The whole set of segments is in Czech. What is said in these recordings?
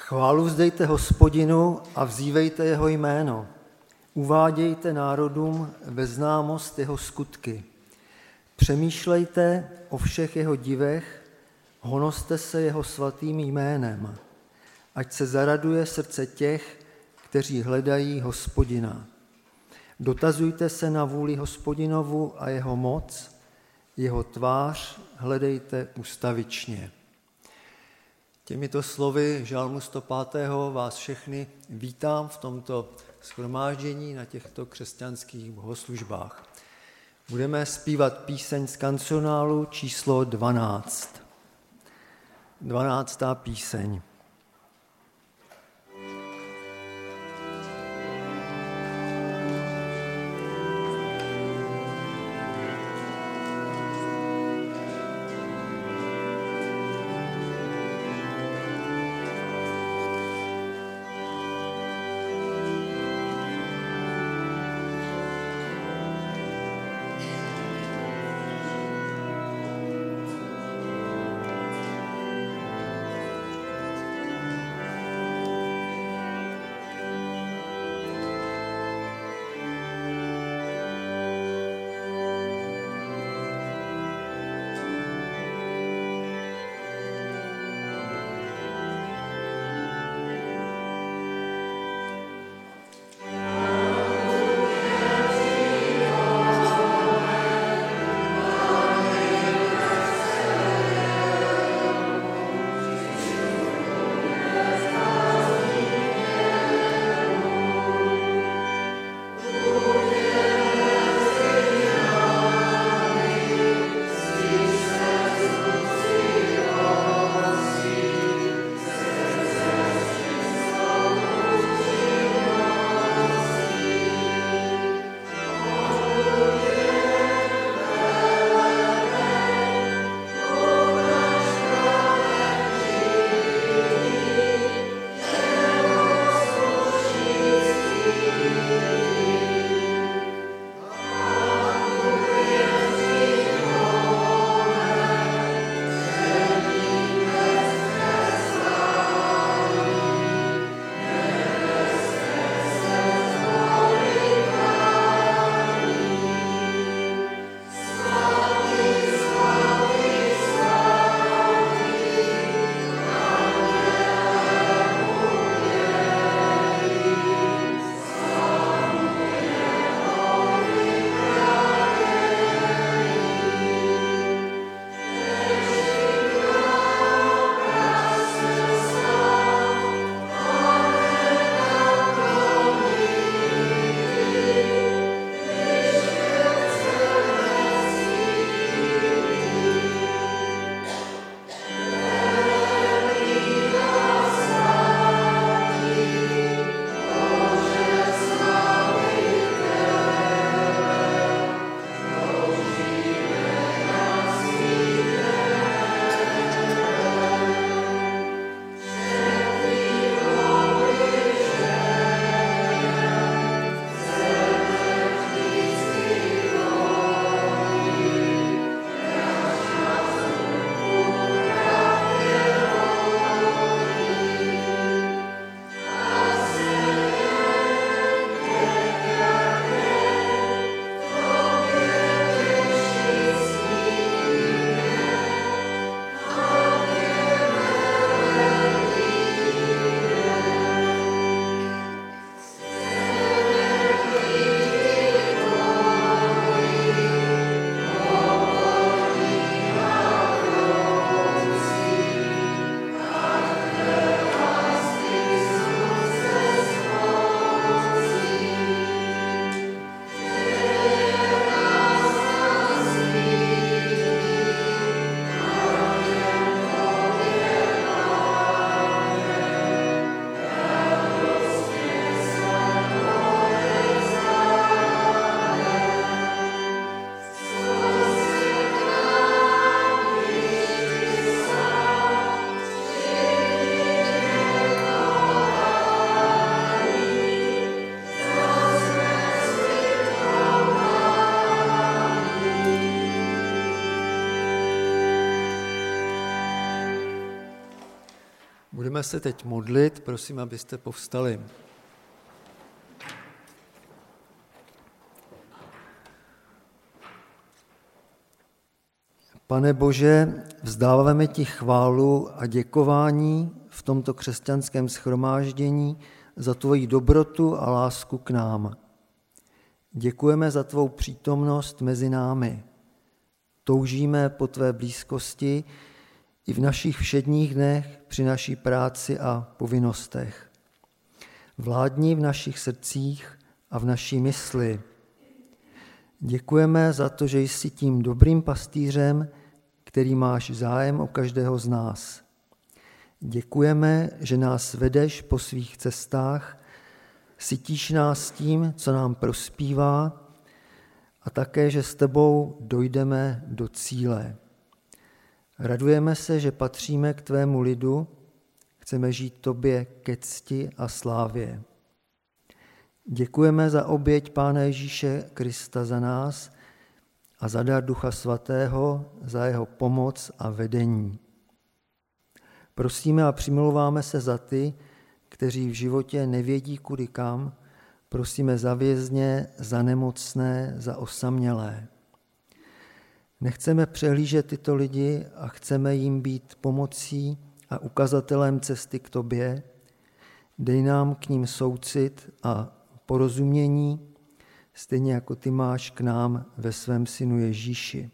Chválu vzdejte Hospodinu a vzívejte jeho jméno. Uvádějte národům ve známost jeho skutky. Přemýšlejte o všech jeho divech, honoste se jeho svatým jménem. Ať se zaraduje srdce těch, kteří hledají Hospodina. Dotazujte se na vůli Hospodinovu a jeho moc, jeho tvář hledejte ustavičně. Těmito slovy žalmu 105. vás všechny vítám v tomto shromáždění na těchto křesťanských bohoslužbách. Budeme zpívat píseň z kancionálu číslo 12. 12. píseň. Budeme se teď modlit, prosím, abyste povstali. Pane Bože, vzdáváme ti chválu a děkování v tomto křesťanském shromáždění za tvoji dobrotu a lásku k nám. Děkujeme za tvou přítomnost mezi námi. Toužíme po tvé blízkosti i v našich všedních dnech při naší práci a povinnostech. Vládni v našich srdcích a v naší mysli. Děkujeme za to, že jsi tím dobrým pastýřem, který máš zájem o každého z nás. Děkujeme, že nás vedeš po svých cestách, sytíš nás tím, co nám prospívá, a také, že s tebou dojdeme do cíle. Radujeme se, že patříme k tvému lidu, chceme žít tobě ke cti a slávě. Děkujeme za oběť Pána Ježíše Krista za nás a za dar Ducha Svatého, za jeho pomoc a vedení. Prosíme a přimlouváme se za ty, kteří v životě nevědí kudy kam, prosíme za vězně, za nemocné, za osamělé. Nechceme přehlížet tyto lidi a chceme jim být pomocí a ukazatelem cesty k tobě. Dej nám k ním soucit a porozumění, stejně jako ty máš k nám ve svém synu Ježíši.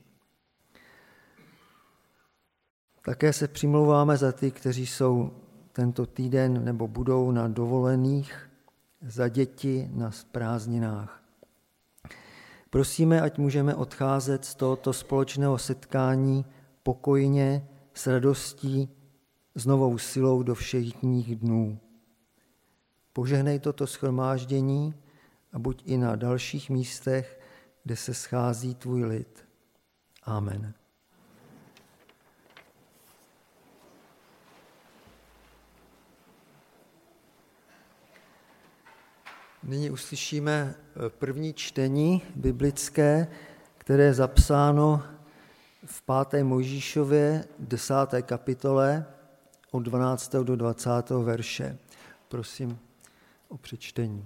Také se přimlouváme za ty, kteří jsou tento týden nebo budou na dovolených, za děti na prázdninách. Prosíme, ať můžeme odcházet z tohoto společného setkání pokojně, s radostí, s novou silou do všech dnů. Požehnej toto shromáždění a buď i na dalších místech, kde se schází tvůj lid. Amen. Nyní uslyšíme první čtení biblické, které je zapsáno v 5. Mojžíšově 10. kapitole od 12. do 20. verše. Prosím o přečtení.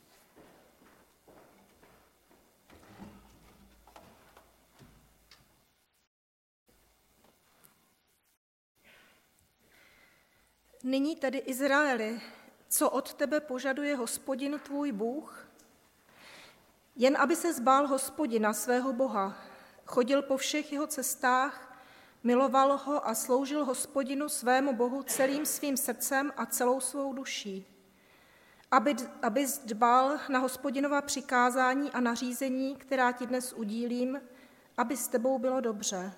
Nyní tedy, Izraeli, co od tebe požaduje Hospodin tvůj Bůh? Jen aby se zbál Hospodina, svého Boha, chodil po všech jeho cestách, miloval ho a sloužil Hospodinu, svému Bohu, celým svým srdcem a celou svou duší. Abys dbal na Hospodinova přikázání a nařízení, která ti dnes udílím, aby s tebou bylo dobře.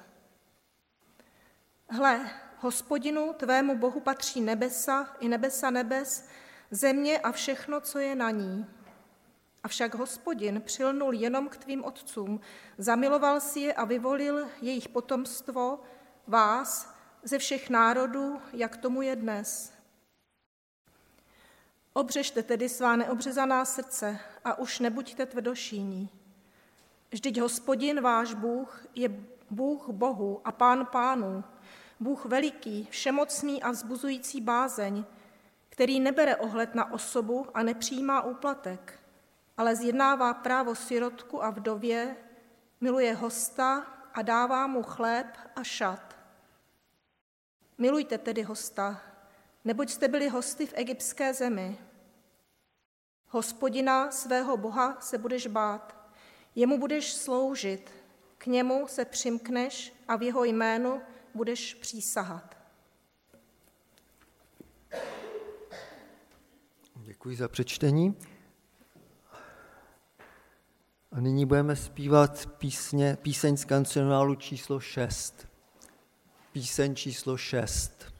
Hle, Hospodinu, tvému Bohu, patří nebesa i nebesa nebes, země a všechno, co je na ní. Avšak Hospodin přilnul jenom k tvým otcům, zamiloval si je a vyvolil jejich potomstvo, vás, ze všech národů, jak tomu je dnes. Obřežte tedy svá neobřezaná srdce a už nebuďte tvrdošíní. Vždyť Hospodin, váš Bůh, je Bůh bohů a Pán pánů, Bůh veliký, všemocný a vzbuzující bázeň, který nebere ohled na osobu a nepřijímá úplatek, ale zjednává právo sirotku a vdově, miluje hosta a dává mu chléb a šat. Milujte tedy hosta, neboť jste byli hosty v egyptské zemi. Hospodina, svého Boha, se budeš bát, jemu budeš sloužit, k němu se přimkneš a v jeho jménu budeš přísahat. Děkuji za přečtení. A nyní budeme zpívat píseň z kancionálu číslo 6. Píseň číslo 6.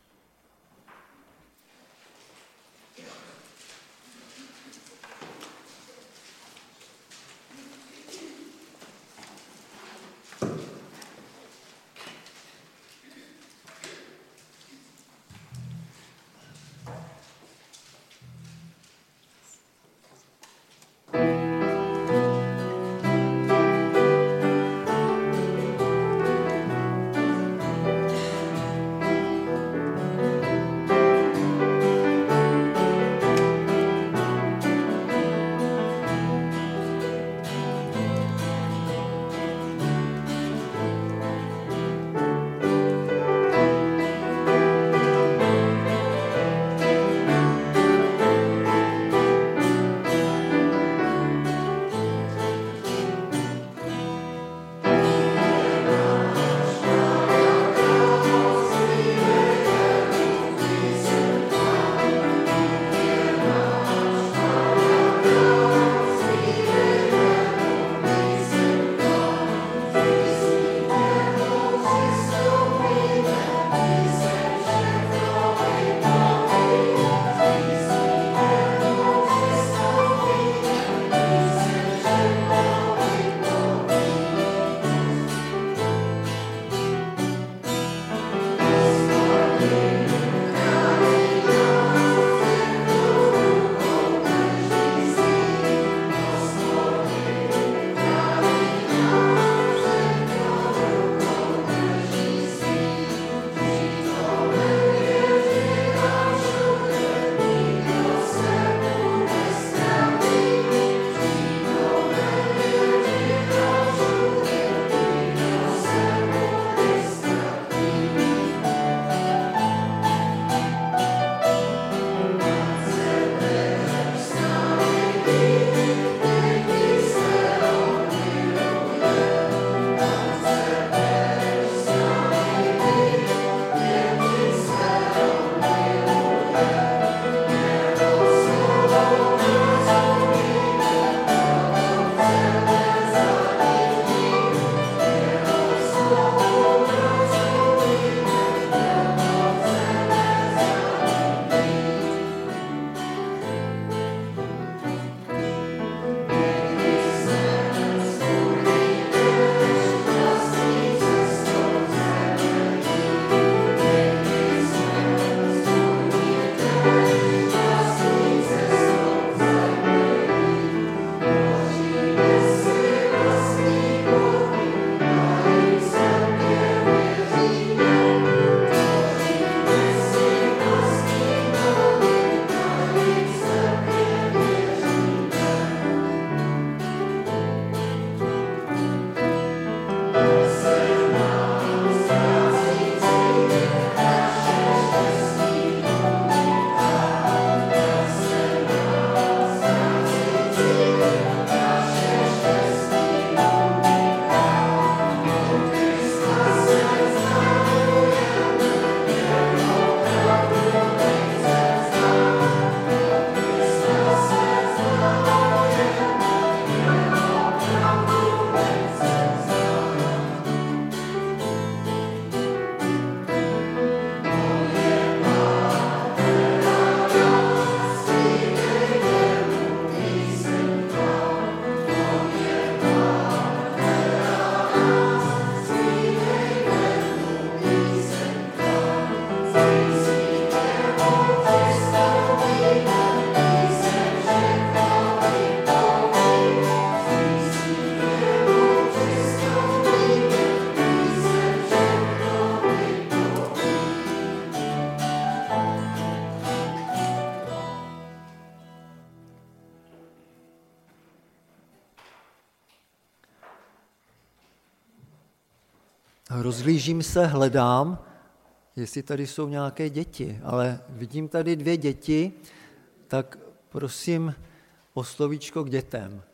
Rozhlížím se, hledám, jestli tady jsou nějaké děti, ale vidím tady 2 děti, tak prosím o slovíčko k dětem.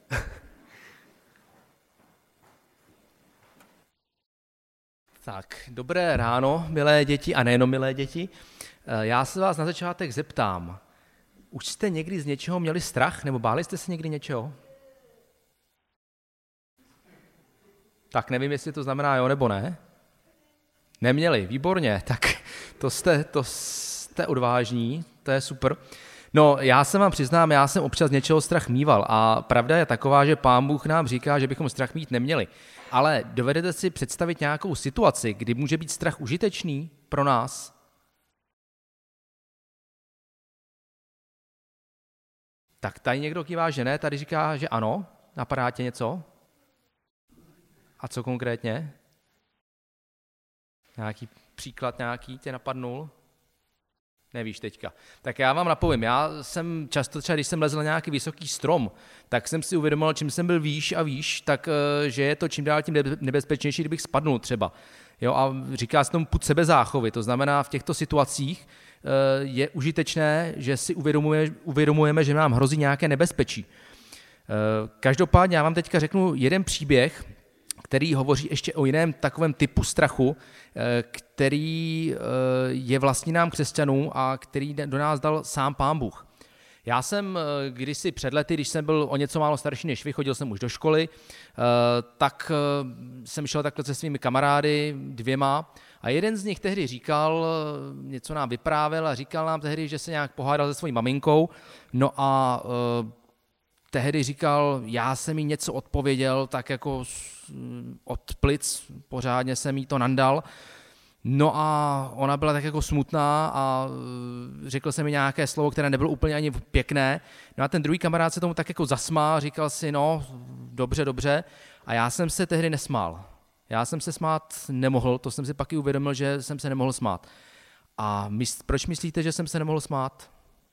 Tak, dobré ráno, milé děti, a nejenom milé děti. Já se vás na začátek zeptám, už jste někdy z něčeho měli strach, nebo báli jste se někdy něčeho? Tak nevím, jestli to znamená jo nebo ne. Neměli, výborně, tak to jste odvážní, to je super. No, já se vám přiznám, já jsem občas něčeho strach mýval a pravda je taková, že Pán Bůh nám říká, že bychom strach mít neměli. Ale dovedete si představit nějakou situaci, kdy může být strach užitečný pro nás? Tak tady někdo kývá, že ne, tady říká, že ano. Napadá tě něco? A co konkrétně? Nějaký příklad nějaký tě napadnul? Nevíš teďka. Tak já vám napovím, já jsem často třeba, když jsem lezl na nějaký vysoký strom, tak jsem si uvědomil, čím jsem byl výš a výš, tak že je to čím dál tím nebezpečnější, kdybych spadnul třeba. Jo, a říká se tomu pud sebezáchovy, to znamená v těchto situacích je užitečné, že si uvědomujeme, že nám hrozí nějaké nebezpečí. Každopádně já vám teďka řeknu jeden příběh, který hovoří ještě o jiném takovém typu strachu, který je vlastní nám křesťanům a který do nás dal sám Pán Bůh. Já jsem kdysi před lety, když jsem byl o něco málo starší než vy, chodil jsem už do školy, tak jsem šel takhle se svými kamarády 2 a jeden z nich tehdy říkal, něco nám vyprávěl a říkal nám tehdy, že se nějak pohádal se svojí maminkou, no a tehdy říkal, já jsem jí něco odpověděl, tak jako od plic, pořádně jsem jí to nandal. No a ona byla tak jako smutná a řekl jsem mi nějaké slovo, které nebylo úplně ani pěkné. No a ten druhý kamarád se tomu tak jako zasmál, říkal si, no, dobře. A já jsem se tehdy nesmál. Já jsem se smát nemohl, to jsem si pak i uvědomil, že jsem se nemohl smát. A proč myslíte, že jsem se nemohl smát?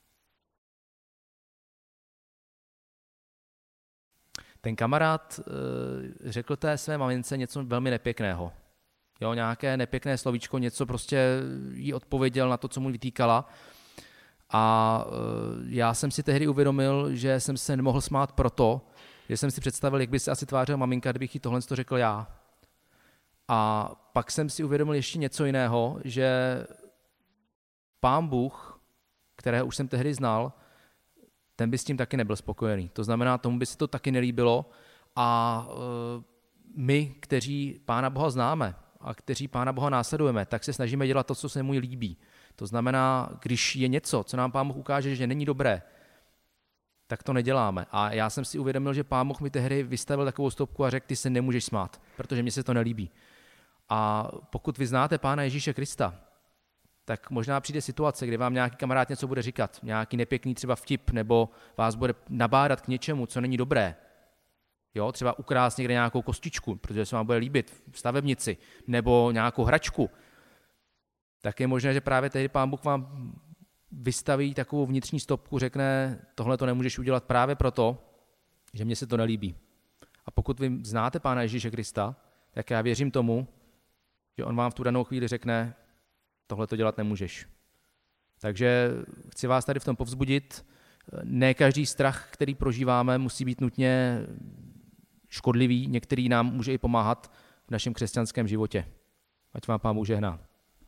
Ten kamarád řekl té své mamince něco velmi nepěkného. Jo, nějaké nepěkné slovíčko, něco prostě jí odpověděl na to, co mu vytýkala. A já jsem si tehdy uvědomil, že jsem se nemohl smát proto, že jsem si představil, jak by se asi tvářila maminka, kdybych jí tohle řekl já. A pak jsem si uvědomil ještě něco jiného, že Pán Bůh, kterého už jsem tehdy znal, ten by s tím taky nebyl spokojený. To znamená, tomu by se to taky nelíbilo a my, kteří Pána Boha známe a kteří Pána Boha následujeme, tak se snažíme dělat to, co se mu líbí. To znamená, když je něco, co nám Pán Bůh ukáže, že není dobré, tak to neděláme. A já jsem si uvědomil, že Pán Bůh mi tehdy vystavil takovou stopku a řekl, ty se nemůžeš smát, protože mně se to nelíbí. A pokud vy znáte Pána Ježíše Krista, tak možná přijde situace, kdy vám nějaký kamarád něco bude říkat, nějaký nepěkný třeba vtip, nebo vás bude nabádat k něčemu, co není dobré. Jo, třeba ukrást někde nějakou kostičku, protože se vám bude líbit v stavebnici, nebo nějakou hračku. Tak je možné, že právě tehdy Pán Bůh vám vystaví takovou vnitřní stopku, řekne, tohle to nemůžeš udělat právě proto, že mně se to nelíbí. A pokud vy znáte Pána Ježíše Krista, tak já věřím tomu, že on vám v tu danou chvíli řekne, tohle to dělat nemůžeš. Takže chci vás tady v tom povzbudit. Ne každý strach, který prožíváme, musí být nutně škodlivý. Některý nám může i pomáhat v našem křesťanském životě. Ať vám Pán Bůh žehná.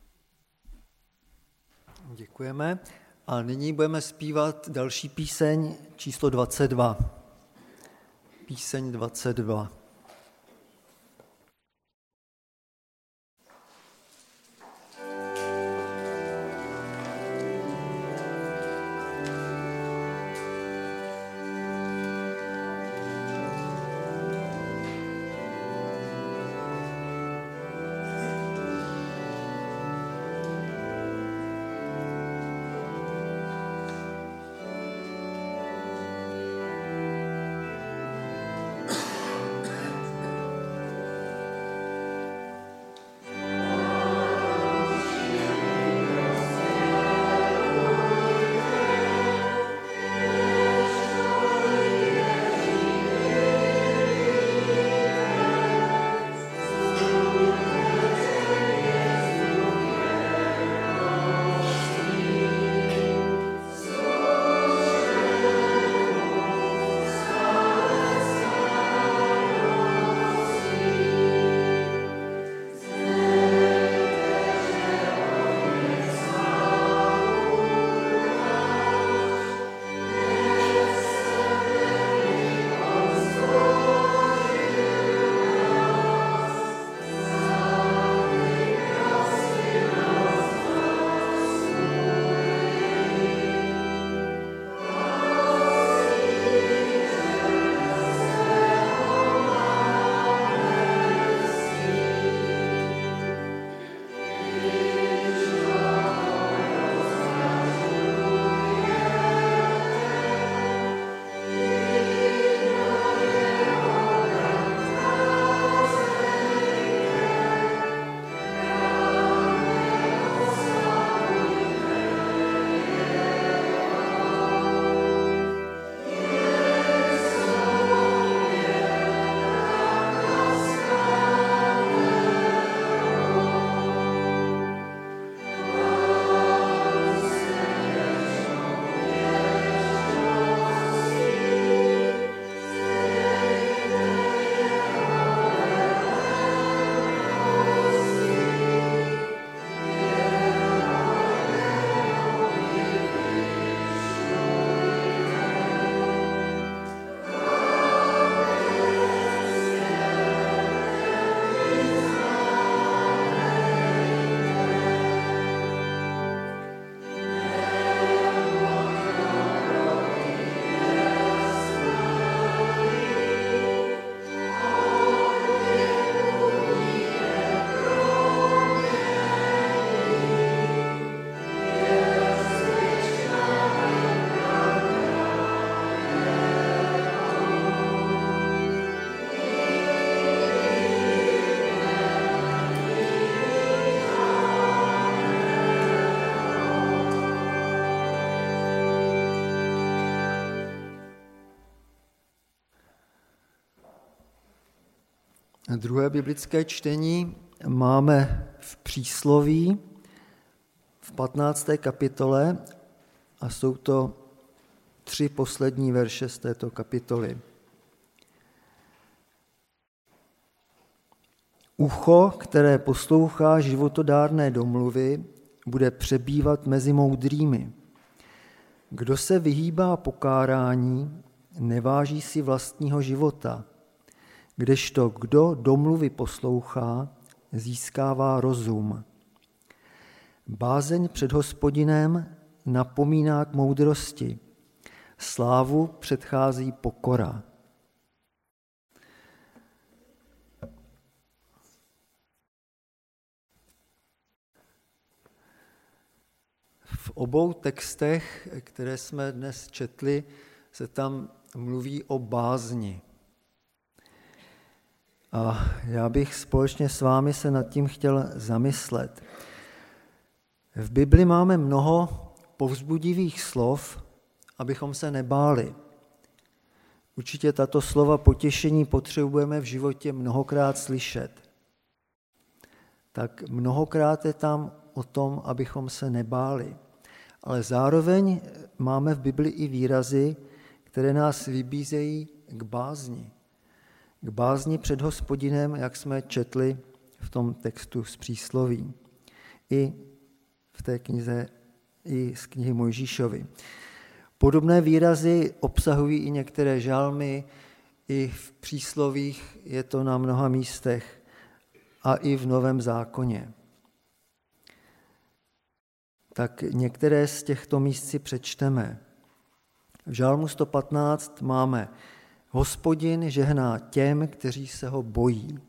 Děkujeme. A nyní budeme zpívat další píseň číslo 22. Píseň 22. Druhé biblické čtení máme v Přísloví v 15. kapitole a jsou to 3 poslední verše z této kapitoly. Ucho, které poslouchá životodárné domluvy, bude přebývat mezi moudrými. Kdo se vyhýbá pokárání, neváží si vlastního života, kdežto kdo domluvy poslouchá, získává rozum. Bázeň před Hospodinem napomíná k moudrosti, slávu předchází pokora. V obou textech, které jsme dnes četli, se tam mluví o bázni. A já bych společně s vámi se nad tím chtěl zamyslet. V Bibli máme mnoho povzbudivých slov, abychom se nebáli. Určitě tato slova potěšení potřebujeme v životě mnohokrát slyšet. Tak mnohokrát je tam o tom, abychom se nebáli. Ale zároveň máme v Bibli i výrazy, které nás vybízejí k bázni. K bázni před Hospodinem, jak jsme četli v tom textu z Přísloví. I v té knize, i z knihy Mojžíšovy. Podobné výrazy obsahují i některé žalmy, i v Příslovích je to na mnoha místech a i v Novém zákoně. Tak některé z těchto míst si přečteme. V Žalmu 115 máme: Hospodin žehná těm, kteří se ho bojí.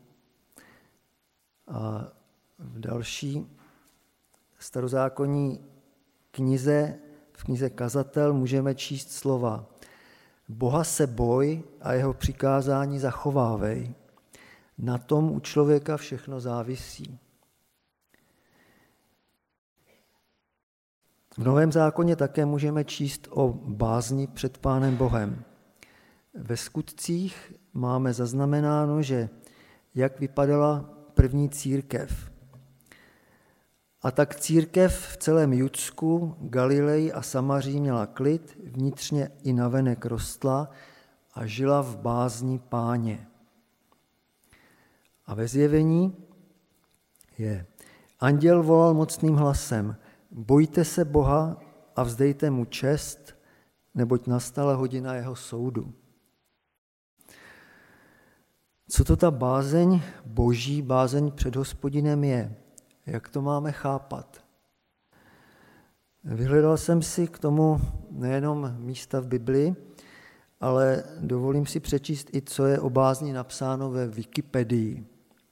A v další starozákonní knize, v knize Kazatel, můžeme číst slova: Boha se boj a jeho přikázání zachovávej. Na tom u člověka všechno závisí. V Novém zákoně také můžeme číst o bázni před Pánem Bohem. Ve Skutcích máme zaznamenáno, že jak vypadala první církev. A tak církev v celém Judsku, Galileji a Samaří měla klid, vnitřně i navenek rostla a žila v bázni Páně. A ve Zjevení je: Anděl volal mocným hlasem: Bojte se Boha a vzdejte mu čest, neboť nastala hodina jeho soudu. Co to ta bázeň Boží, bázeň před Hospodinem je? Jak to máme chápat? Vyhledal jsem si k tomu nejenom místa v Biblii, ale dovolím si přečíst i, co je o bázni napsáno ve Wikipedii.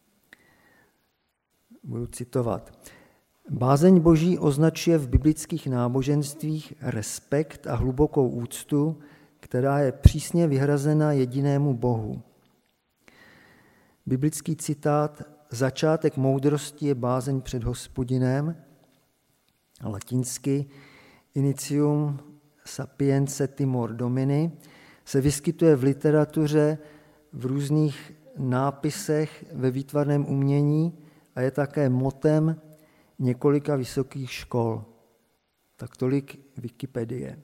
Budu citovat. Bázeň Boží označuje v biblických náboženstvích respekt a hlubokou úctu, která je přísně vyhrazena jedinému Bohu. Biblický citát: Začátek moudrosti je bázeň před Hospodinem, latinsky initium sapience timor domini, se vyskytuje v literatuře, v různých nápisech, ve výtvarném umění a je také motem několika vysokých škol. Tak tolik Wikipedie.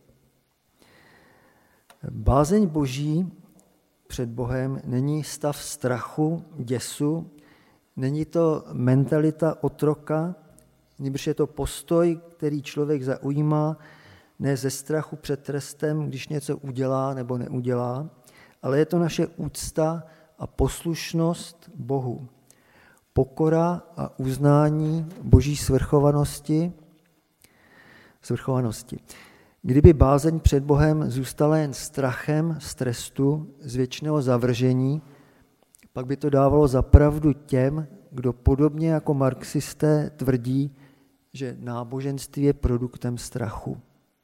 Bázeň Boží před Bohem není stav strachu, děsu, není to mentalita otroka, nýbrž je to postoj, který člověk zaujímá ne ze strachu před trestem, když něco udělá nebo neudělá, ale je to naše úcta a poslušnost Bohu. Pokora a uznání Boží svrchovanosti. Kdyby bázeň před Bohem zůstala jen strachem z trestu, z věčného zavržení, pak by to dávalo za pravdu těm, kdo podobně jako marxisté tvrdí, že náboženství je produktem strachu.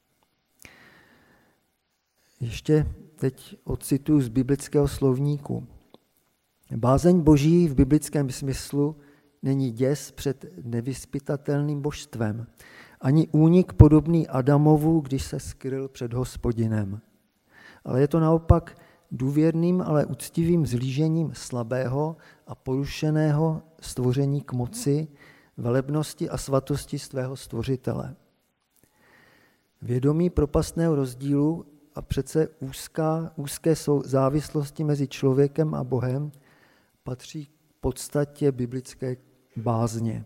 Ještě teď ocituju z biblického slovníku. Bázeň Boží v biblickém smyslu není děs před nevyzpytatelným božstvem, ani únik podobný Adamovu, když se skryl před Hospodinem. Ale je to naopak důvěrným, ale úctivým zhlížením slabého a porušeného stvoření k moci, velebnosti a svatosti svého stvořitele. Vědomí propastného rozdílu a přece úzké závislosti mezi člověkem a Bohem patří k podstatě biblické bázně.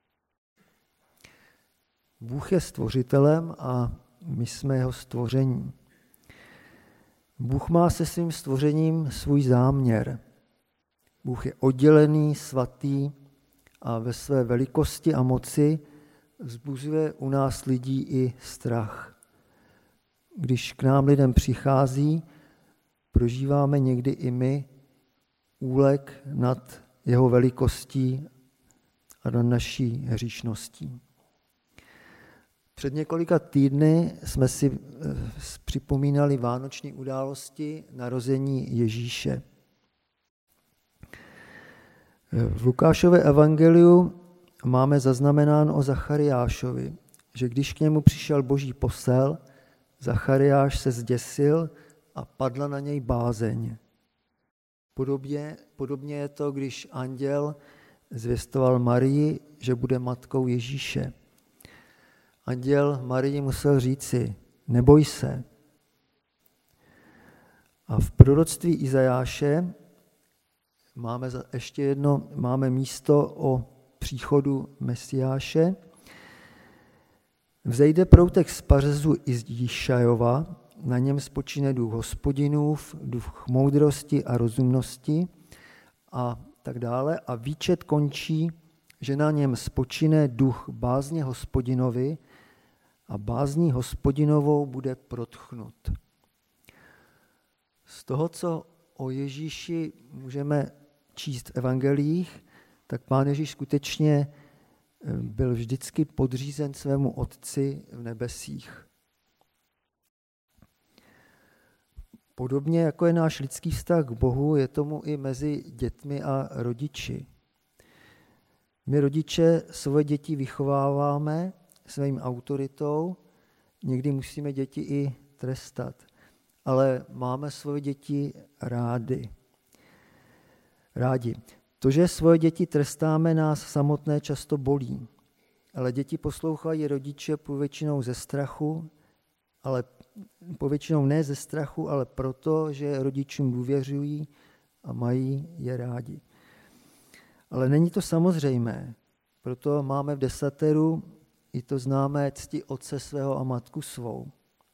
Bůh je stvořitelem a my jsme jeho stvoření. Bůh má se svým stvořením svůj záměr. Bůh je oddělený, svatý a ve své velikosti a moci vzbuzuje u nás lidí i strach. Když k nám lidem přichází, prožíváme někdy i my úlek nad jeho velikostí a nad naší hříšností. Před několika týdny jsme si připomínali vánoční události narození Ježíše. V Lukášově evangeliu máme zaznamenáno o Zachariášovi, že když k němu přišel boží posel, Zachariáš se zděsil a padla na něj bázeň. Podobně je to, když anděl zvěstoval Marii, že bude matkou Ježíše. Anděl Marii musel říci, neboj se. A v proroctví Izajáše máme místo o příchodu Mesiáše. Vzejde proutek z pařezu Jišajova, na něm spočine duch Hospodinův, duch moudrosti a rozumnosti a tak dále. A výčet končí, že na něm spočine duch bázně Hospodinovi a bázní Hospodinovou bude protchnut. Z toho, co o Ježíši můžeme číst v evangeliích, tak Pán Ježíš skutečně byl vždycky podřízen svému Otci v nebesích. Podobně jako je náš lidský vztah k Bohu, je tomu i mezi dětmi a rodiči. My rodiče svoje děti vychováváme svým autoritou, někdy musíme děti i trestat, ale máme svoje děti rádi. To, že svoje děti trestáme, nás samotné často bolí, ale děti poslouchají rodiče povětšinou ze strachu, povětšinou ne ze strachu, ale proto, že rodičům důvěřují a mají je rádi. Ale není to samozřejmé, proto máme v desateru i to známé cti otce svého a matku svou.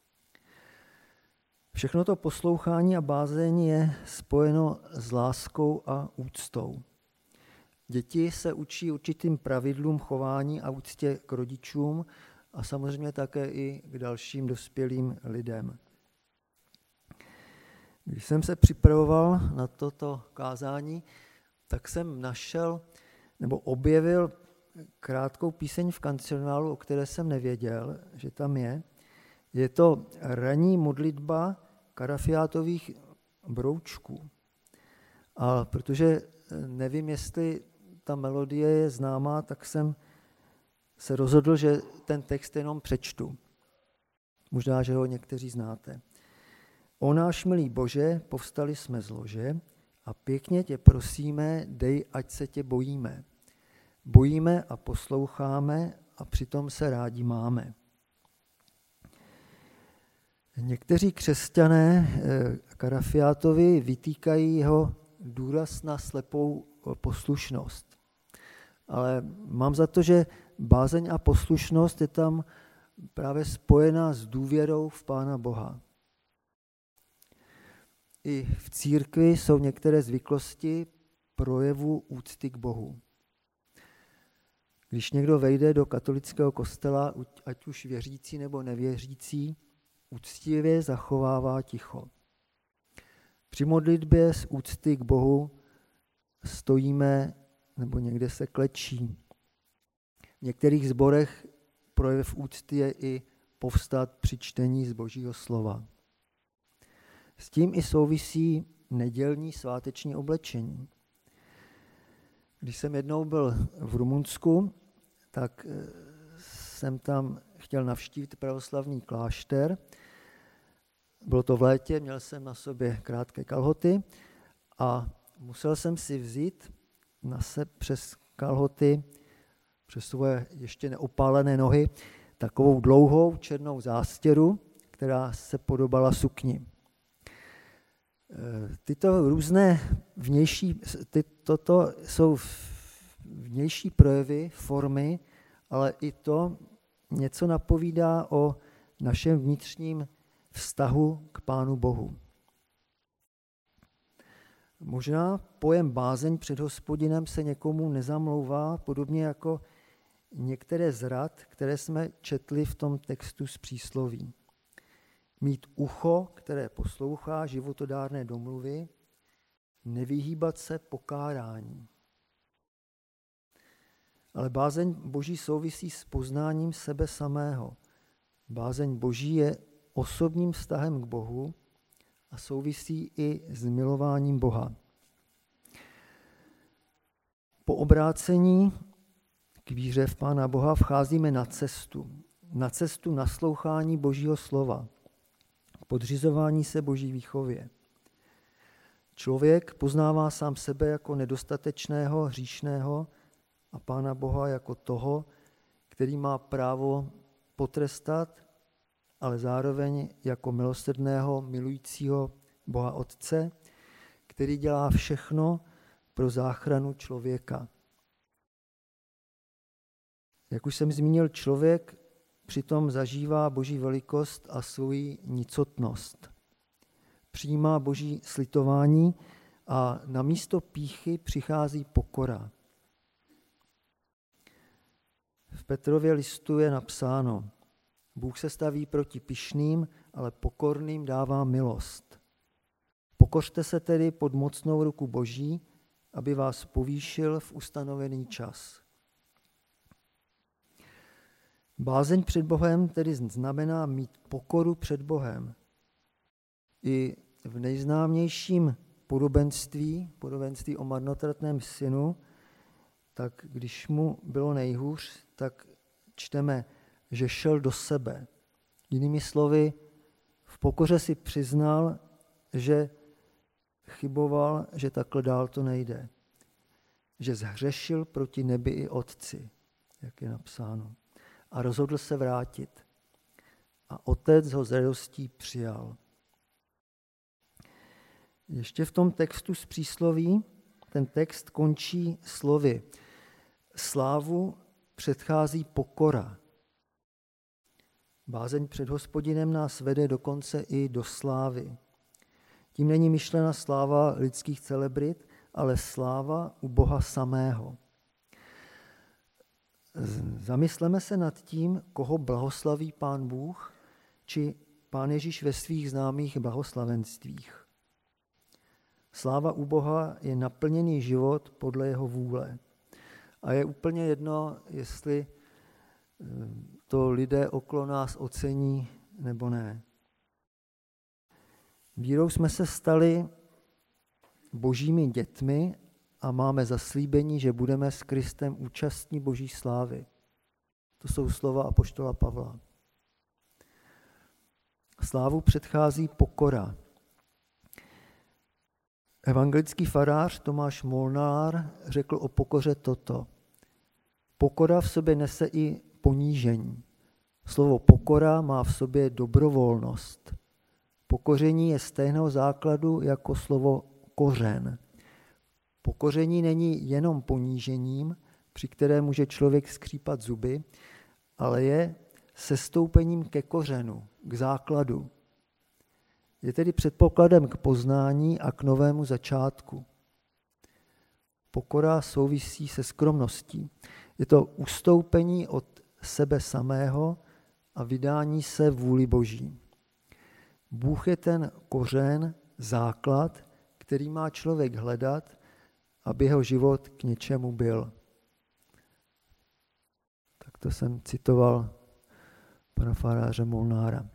Všechno to poslouchání a bázení je spojeno s láskou a úctou. Děti se učí určitým pravidlům chování a úctě k rodičům a samozřejmě také i k dalším dospělým lidem. Když jsem se připravoval na toto kázání, tak jsem objevil krátkou píseň v kancionálu, o které jsem nevěděl, že tam je. Je to ranní modlitba Karafiátových broučků. A protože nevím, jestli ta melodie je známá, tak jsem se rozhodl, že ten text jenom přečtu. Možná, že ho někteří znáte. O náš milý Bože, povstali jsme z lože a pěkně tě prosíme, dej, ať se tě bojíme. Bojíme a posloucháme a přitom se rádi máme. Někteří křesťané Karafiátovi vytýkají jeho důraz na slepou poslušnost. Ale mám za to, že bázeň a poslušnost je tam právě spojená s důvěrou v Pána Boha. I v církvi jsou některé zvyklosti projevu úcty k Bohu. Když někdo vejde do katolického kostela, ať už věřící nebo nevěřící, úctivě zachovává ticho. Při modlitbě z úcty k Bohu stojíme nebo někde se klečí. V některých sborech projev úcty je i povstat při čtení z Božího slova. S tím i souvisí nedělní sváteční oblečení. Když jsem jednou byl v Rumunsku, tak jsem tam chtěl navštívit pravoslavný klášter Bylo to v létě, měl jsem na sobě krátké kalhoty a musel jsem si vzít přes kalhoty, přes svoje ještě neopálené nohy, takovou dlouhou černou zástěru, která se podobala sukni. Tyto různé toto jsou vnější projevy, formy, ale i to něco napovídá o našem vnitřním vztahu k Pánu Bohu. Možná pojem bázeň před Hospodinem se někomu nezamlouvá, podobně jako některé z rad, které jsme četli v tom textu z přísloví. Mít ucho, které poslouchá životodárné domluvy, nevyhýbat se pokárání. Ale bázeň Boží souvisí s poznáním sebe samého. Bázeň Boží je osobním vztahem k Bohu a souvisí i s milováním Boha. Po obrácení k víře v Pána Boha vcházíme na cestu naslouchání Božího slova, k podřizování se Boží výchově. Člověk poznává sám sebe jako nedostatečného, hříšného a Pána Boha jako toho, který má právo potrestat, ale zároveň jako milosrdného, milujícího Boha Otce, který dělá všechno pro záchranu člověka. Jak už jsem zmínil, člověk přitom zažívá Boží velikost a svoji nicotnost. Přijímá Boží slitování a na místo pýchy přichází pokora. V Petrově listu je napsáno: Bůh se staví proti pyšným, ale pokorným dává milost. Pokořte se tedy pod mocnou ruku Boží, aby vás povýšil v ustanovený čas. Bázeň před Bohem tedy znamená mít pokoru před Bohem. I v nejznámějším podobenství o marnotratném synu, tak když mu bylo nejhůř, tak čteme, že šel do sebe. Jinými slovy, v pokoře si přiznal, že chyboval, že takhle dál to nejde. Že zhřešil proti nebi i Otci, jak je napsáno. A rozhodl se vrátit. A Otec ho s radostí přijal. Ještě v tom textu z přísloví, ten text končí slovy: slávu předchází pokora. Bázeň před Hospodinem nás vede dokonce i do slávy. Tím není myšlena sláva lidských celebrit, ale sláva u Boha samého. Zamysleme se nad tím, koho blahoslaví Pán Bůh, či Pán Ježíš ve svých známých blahoslavenstvích. Sláva u Boha je naplněný život podle jeho vůle. A je úplně jedno, jestli to lidé okolo nás ocení nebo ne. Vírou jsme se stali Božími dětmi a máme zaslíbení, že budeme s Kristem účastní Boží slávy. To jsou slova apoštola Pavla. Slávu předchází pokora. Evangelický farář Tomáš Molnár řekl o pokoře toto: pokora v sobě nese i ponížení. Slovo pokora má v sobě dobrovolnost. Pokoření je stejného základu jako slovo kořen. Pokoření není jenom ponížením, při které může člověk skřípat zuby, ale je sestoupením ke kořenu, k základu. Je tedy předpokladem k poznání a k novému začátku. Pokora souvisí se skromností. Je to ustoupení od sebe samého a vydání se vůli Boží. Bůh je ten kořen, základ, který má člověk hledat, aby jeho život k něčemu byl. Tak to jsem citoval pana faráře Molnára.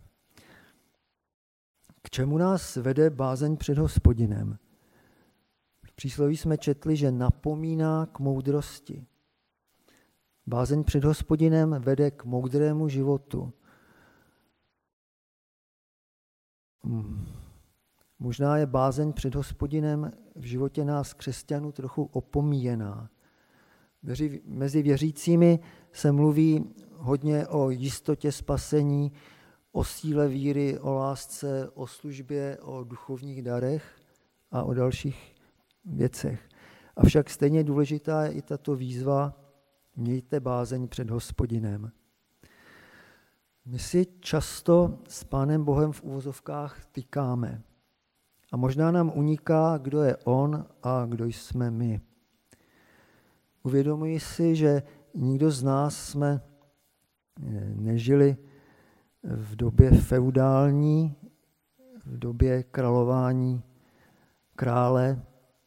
K čemu nás vede bázeň před Hospodinem? V přísloví jsme četli, že napomíná k moudrosti. Bázeň před Hospodinem vede k moudrému životu. Možná je bázeň před Hospodinem v životě nás křesťanů trochu opomíjená. Mezi věřícími se mluví hodně o jistotě spasení, o síle víry, o lásce, o službě, o duchovních darech a o dalších věcech. Avšak stejně důležitá je i tato výzva: mějte bázeň před Hospodinem. My si často s Pánem Bohem v uvozovkách tykáme. A možná nám uniká, kdo je on a kdo jsme my. Uvědomuji si, že nikdo z nás jsme nežili v době feudální, v době králování krále,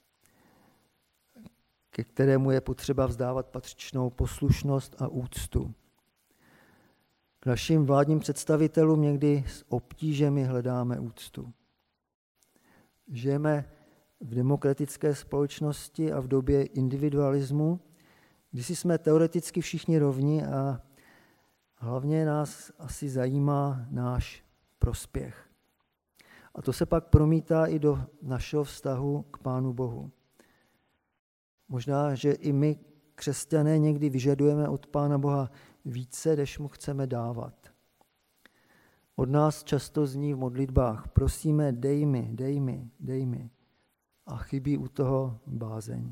ke kterému je potřeba vzdávat patřičnou poslušnost a úctu. K našim vládním představitelům někdy s obtížemi hledáme úctu. Žijeme v demokratické společnosti a v době individualismu, kdy si jsme teoreticky všichni rovni a hlavně nás asi zajímá náš prospěch. A to se pak promítá i do našeho vztahu k Pánu Bohu. Možná, že i my, křesťané, někdy vyžadujeme od Pána Boha více, než mu chceme dávat. Od nás často zní v modlitbách: prosíme, dej mi. A chybí u toho bázeň.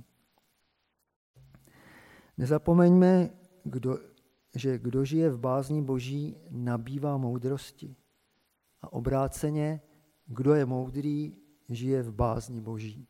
Nezapomeňme, že kdo žije v bázni Boží, nabývá moudrosti. A obráceně, kdo je moudrý, žije v bázni Boží.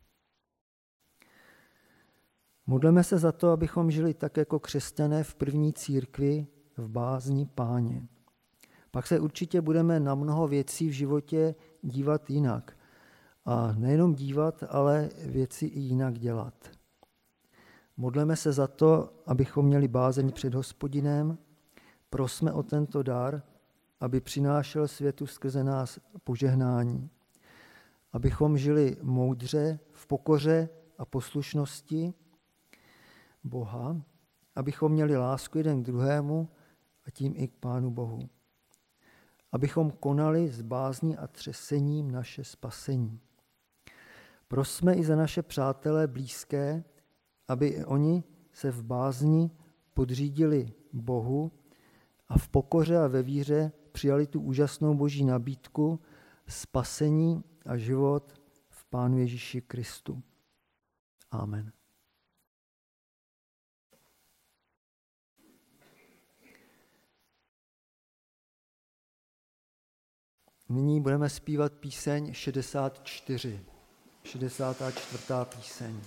Modleme se za to, abychom žili tak jako křesťané v první církvi v bázni Páně. Pak se určitě budeme na mnoho věcí v životě dívat jinak. A nejenom dívat, ale věci i jinak dělat. Modleme se za to, abychom měli bázeň před Hospodinem, prosme o tento dar, aby přinášel světu skrze nás požehnání. Abychom žili moudře, v pokoře a poslušnosti Boha, abychom měli lásku jeden k druhému a tím i k Pánu Bohu. Abychom konali s bázní a třesením naše spasení. Prosme i za naše přátelé blízké, aby i oni se v bázni podřídili Bohu a v pokoře a ve víře přijali tu úžasnou Boží nabídku spasení a život v Pánu Ježíši Kristu. Amen. Nyní budeme zpívat píseň 64. 64. píseň.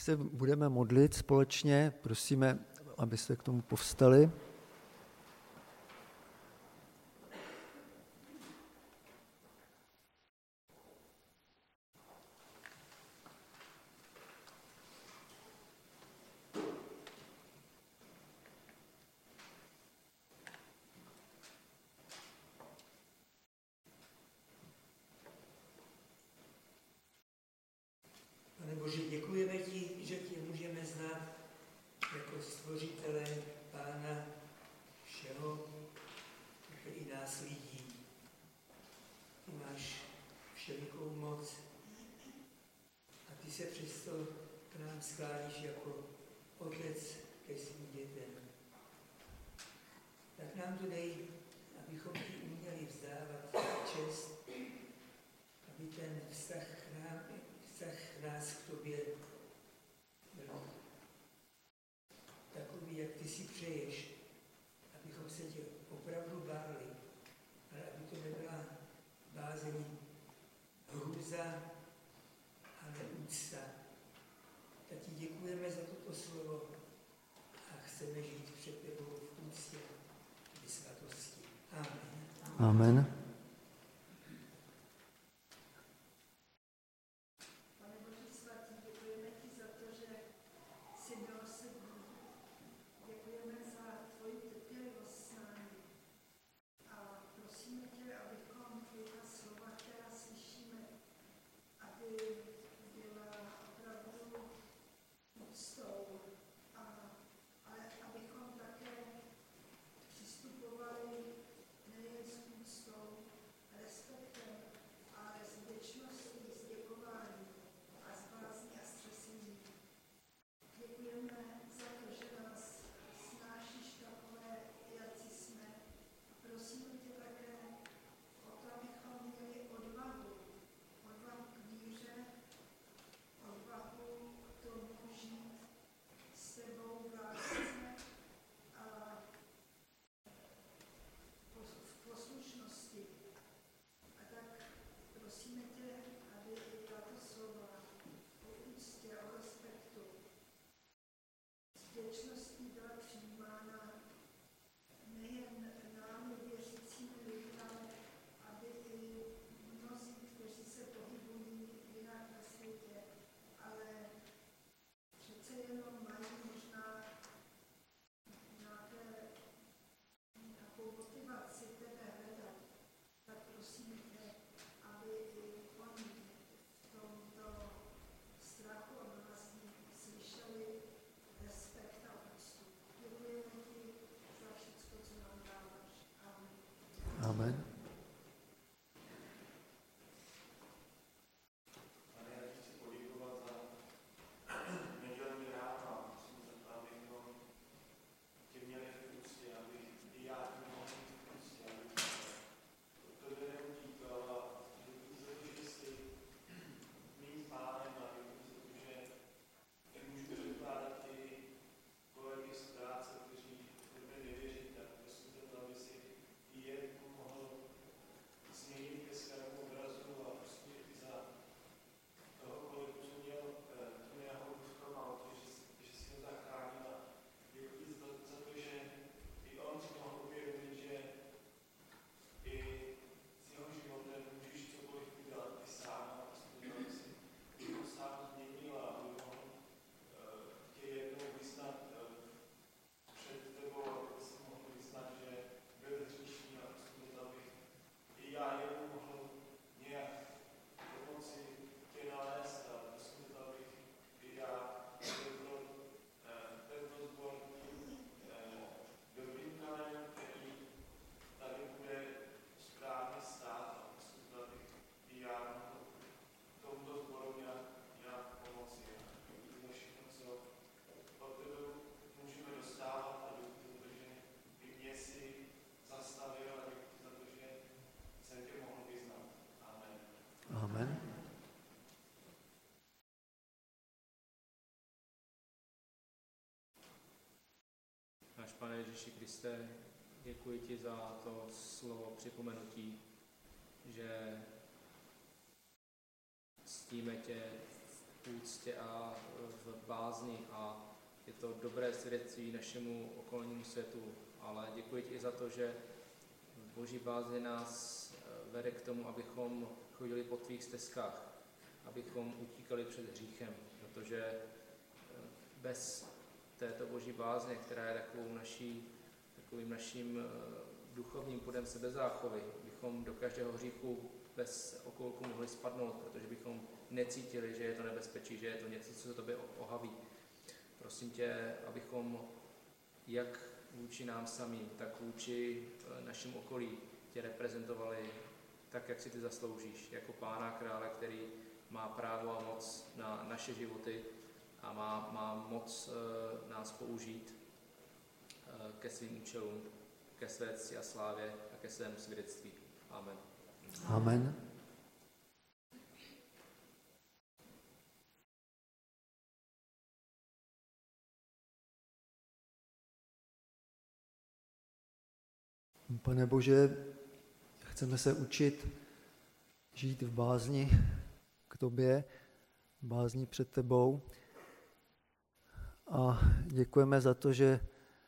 se budeme modlit společně. Prosíme, abyste k tomu povstali. Pane Bože, děkujeme ti, že tě můžeme znát jako stvořitele, Pána všeho, i nás lidí. Ty máš všelikou moc a ty se přesto k nám skláníš jako otec ke svým dětem. Tak nám to dej, abychom ti uměli vzdávat čest, aby ten vztah nás k tobě byl takový, jak ty si přeješ, abychom se tě opravdu báli, ale aby to nebyla bázeň hrůza, ale úcta. Tak ti děkujeme za toto slovo a chceme žít před tebou v úctě a svatosti. Amen. Amen. Amen. Amen. Náš Pane Ježíši Kriste, děkuji ti za to slovo připomenutí, že ctíme tě úctě a v bázni a je to dobré svědectví našemu okolnímu světu, ale děkuji ti i za to, že Boží báze nás vede k tomu, abychom chodili po tvých stezkách, abychom utíkali před hříchem, protože bez této Boží bázně, která je takovým naším duchovním podem sebezáchovy, bychom do každého hříchu bez okolku mohli spadnout, protože bychom necítili, že je to nebezpečí, že je to něco, co se tobě ohaví. Prosím tě, abychom jak vůči nám samým, tak vůči našim okolí tě reprezentovali tak, jak si ty zasloužíš, jako Pána krále, který má právo a moc na naše životy a má moc nás použít ke svým účelům, ke své cti a slávě a ke svému svědectví. Amen. Amen. Pane Bože, chceme se učit žít v bázni k tobě, v bázni před tebou. A děkujeme za to, že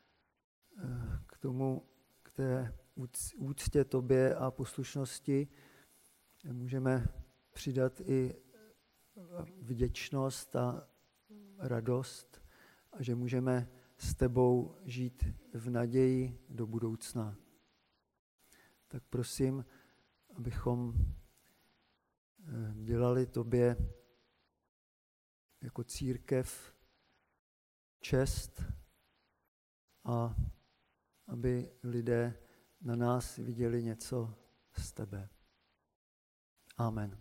k té úctě tobě a poslušnosti můžeme přidat i vděčnost a radost a že můžeme s tebou žít v naději do budoucna. Tak prosím, abychom dělali tobě jako církev čest a aby lidé na nás viděli něco z tebe. Amen.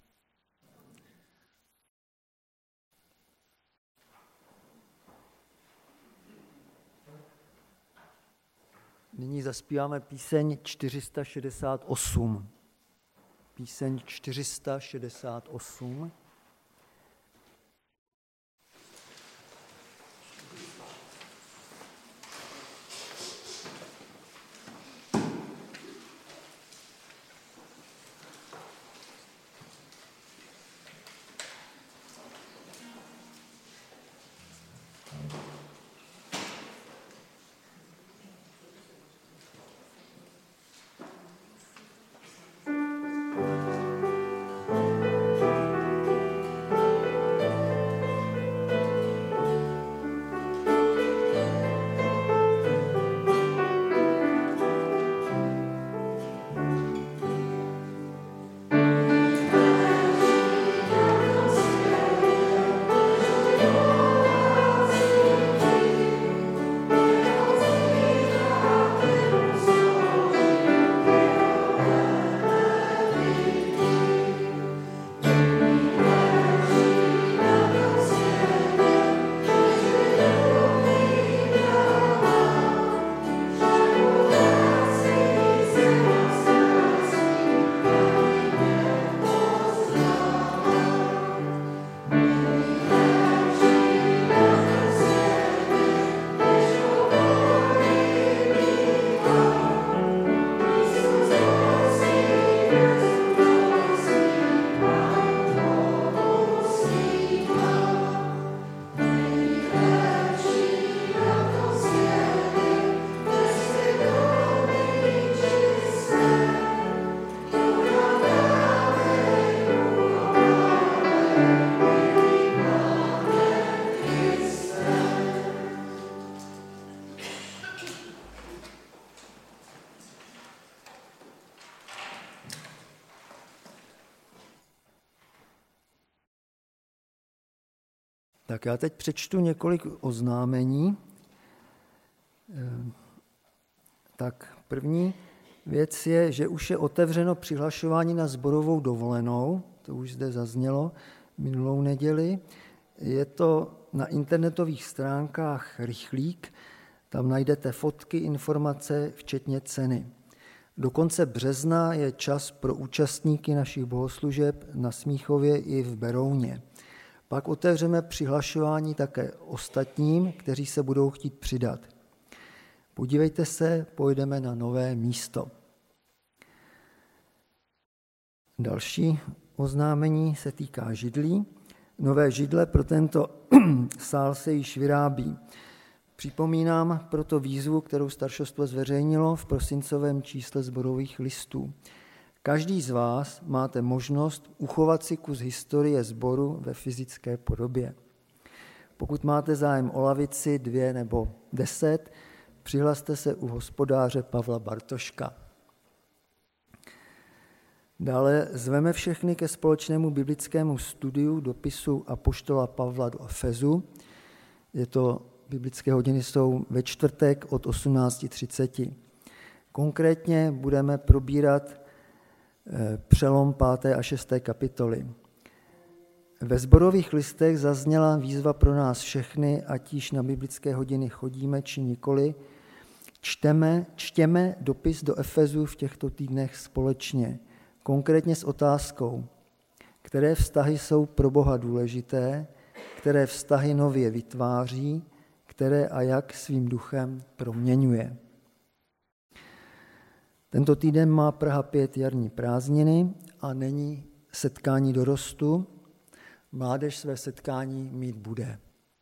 Nyní zaspíváme píseň 468. Píseň 468. Tak já teď přečtu několik oznámení. Tak první věc je, že už je otevřeno přihlašování na sborovou dovolenou, to už zde zaznělo minulou neděli. Je to na internetových stránkách Rychlík, tam najdete fotky, informace, včetně ceny. Do konce března je čas pro účastníky našich bohoslužeb na Smíchově i v Berouně. Pak otevřeme přihlašování také ostatním, kteří se budou chtít přidat. Podívejte se, pojedeme na nové místo. Další oznámení se týká židlí. Nové židle pro tento sál se již vyrábí. Připomínám proto výzvu, kterou staršostvo zveřejnilo v prosincovém čísle sborových listů. Každý z vás máte možnost uchovat si kus historie sboru ve fyzické podobě. Pokud máte zájem o lavici 2 nebo 10, přihlaste se u hospodáře Pavla Bartoška. Dále zveme všechny ke společnému biblickému studiu dopisu apoštola Pavla do Efezu. Biblické hodiny jsou ve čtvrtek od 18:30. Konkrétně budeme probírat přelom 5. a 6. kapitoly. Ve sborových listech zazněla výzva pro nás všechny, ať již na biblické hodiny chodíme či nikoli. Čtěme dopis do Efezu v těchto týdnech společně. Konkrétně s otázkou, které vztahy jsou pro Boha důležité, které vztahy nově vytváří, které a jak svým duchem proměňuje. Tento týden má Praha 5 jarní prázdniny a není setkání dorostu. Mládež své setkání mít bude.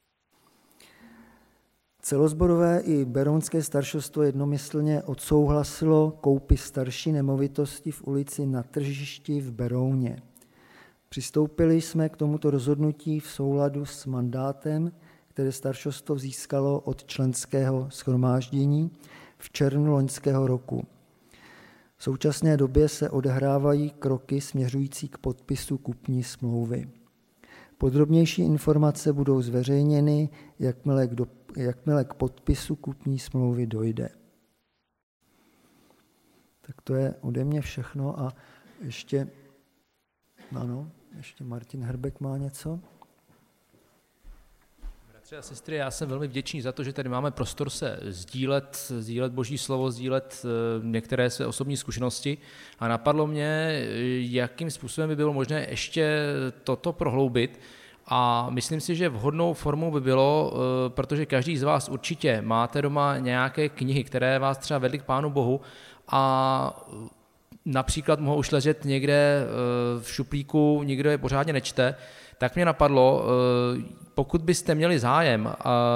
Celosborové i berounské staršostvo jednomyslně odsouhlasilo koupi starší nemovitosti v ulici Na Tržišti v Berouně. Přistoupili jsme k tomuto rozhodnutí v souladu s mandátem, které staršostvo získalo od členského shromáždění v červnu loňského roku. V současné době se odehrávají kroky směřující k podpisu kupní smlouvy. Podrobnější informace budou zveřejněny, jakmile k podpisu kupní smlouvy dojde. Tak to je ode mě všechno a ještě Martin Herbek má něco. Bratři a sestry, já jsem velmi vděčný za to, že tady máme prostor se sdílet Boží slovo, sdílet některé své osobní zkušenosti a napadlo mě, jakým způsobem by bylo možné ještě toto prohloubit a myslím si, že vhodnou formou by bylo, protože každý z vás určitě máte doma nějaké knihy, které vás třeba vedly k Pánu Bohu a například mohou už ležet někde v šuplíku, nikdo je pořádně nečte, tak mě napadlo, pokud byste měli zájem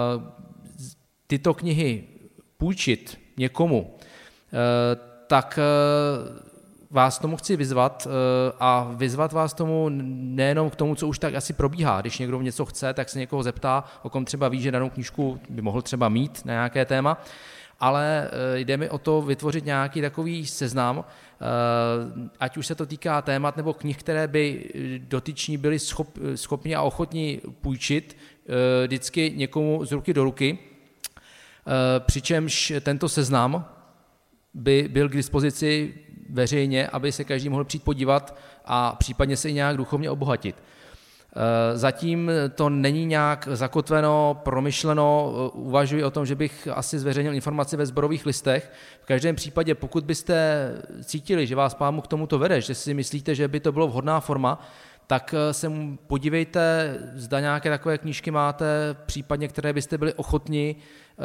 tyto knihy půjčit někomu, tak vás tomu chci vyzvat a vyzvat vás tomu nejenom k tomu, co už tak asi probíhá. Když někdo něco chce, tak se někoho zeptá, o kom třeba ví, že danou knížku by mohl třeba mít na nějaké téma, ale jde mi o to vytvořit nějaký takový seznam, ať už se to týká témat nebo knih, které by dotyční byli schopni a ochotní půjčit vždycky někomu z ruky do ruky, přičemž tento seznam by byl k dispozici veřejně, aby se každý mohl přijít podívat a případně se i nějak duchovně obohatit. Zatím to není nějak zakotveno, promyšleno, uvažuji o tom, že bych asi zveřejnil informaci ve sborových listech. V každém případě, pokud byste cítili, že vás Pán Bůh k tomuto vede, že si myslíte, že by to bylo vhodná forma, tak se podívejte, zda nějaké takové knížky máte, případně které byste byli ochotni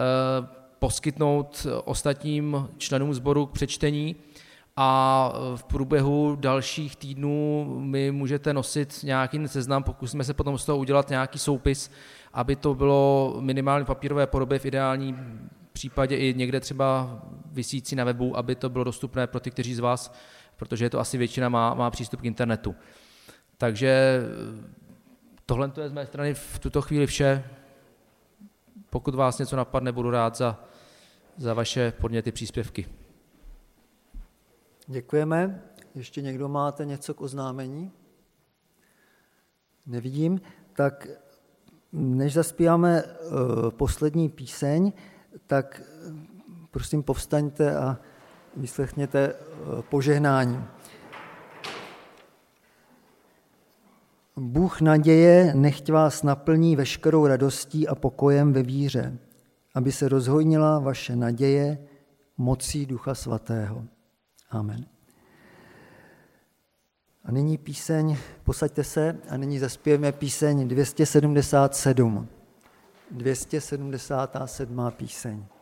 poskytnout ostatním členům sboru k přečtení. A v průběhu dalších týdnů mi můžete nosit nějaký seznam, pokusíme se potom z toho udělat nějaký soupis, aby to bylo minimálně v papírové podobě, v ideálním případě i někde třeba visící na webu, aby to bylo dostupné pro ty, kteří z vás, protože je to asi většina, má přístup k internetu. Takže tohle je z mé strany v tuto chvíli vše. Pokud vás něco napadne, budu rád za vaše podněty, příspěvky. Děkujeme. Ještě někdo máte něco k oznámení? Nevidím. Tak než zaspíváme poslední píseň, tak prosím povstaňte a vyslechněte požehnání. Bůh naděje nechť vás naplní veškerou radostí a pokojem ve víře, aby se rozhojnila vaše naděje mocí Ducha Svatého. Amen. A nyní píseň, posaďte se, a nyní zaspějeme píseň 277. 277. píseň.